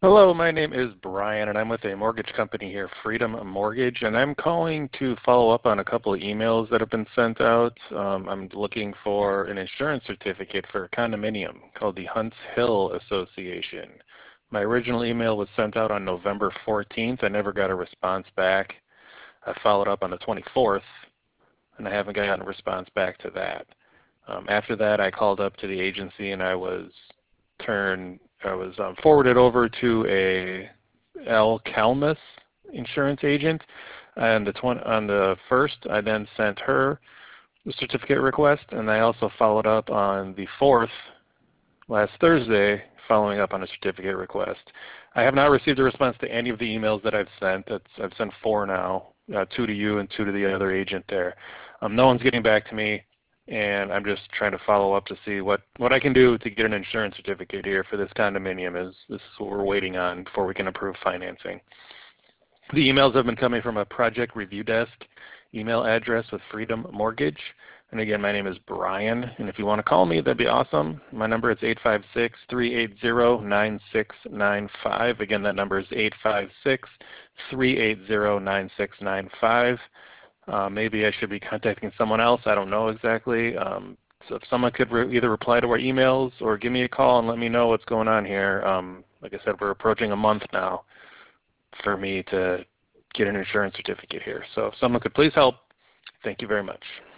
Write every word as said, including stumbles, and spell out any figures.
Hello, my name is Brian, and I'm with a mortgage company here, Freedom Mortgage, and I'm calling to follow up on a couple of emails that have been sent out. Um, I'm looking for an insurance certificate for a condominium called the Hunts Hill Association. My original email was sent out on November fourteenth. I never got a response back. I followed up on the twenty-fourth, and I haven't gotten a response back to that. Um, after that, I called up to the agency, and I was turned, I was um, forwarded over to a L. Kalmus insurance agent. And the twen- on the first, I then sent her the certificate request, and I also followed up on the fourth, last Thursday, following up on a certificate request. I have not received a response to any of the emails that I've sent. That's, I've sent four now, uh, two to you and two to the other agent there. Um, no one's getting back to me, and I'm just trying to follow up to see what, what I can do to get an insurance certificate here for this condominium. Is this is what we're waiting on before we can approve financing. The emails have been coming from a project review desk email address with Freedom Mortgage. And again, my name is Brian, and if you want to call me, that'd be awesome. My number is eight five six, three eight zero, nine six nine five. Again, that number is eight five six, three eight zero, nine six nine five. Uh, maybe I should be contacting someone else. I don't know exactly. Um, so if someone could re either reply to our emails or give me a call and let me know what's going on here. Um, like I said, we're approaching a month now for me to get an insurance certificate here. So if someone could please help, thank you very much.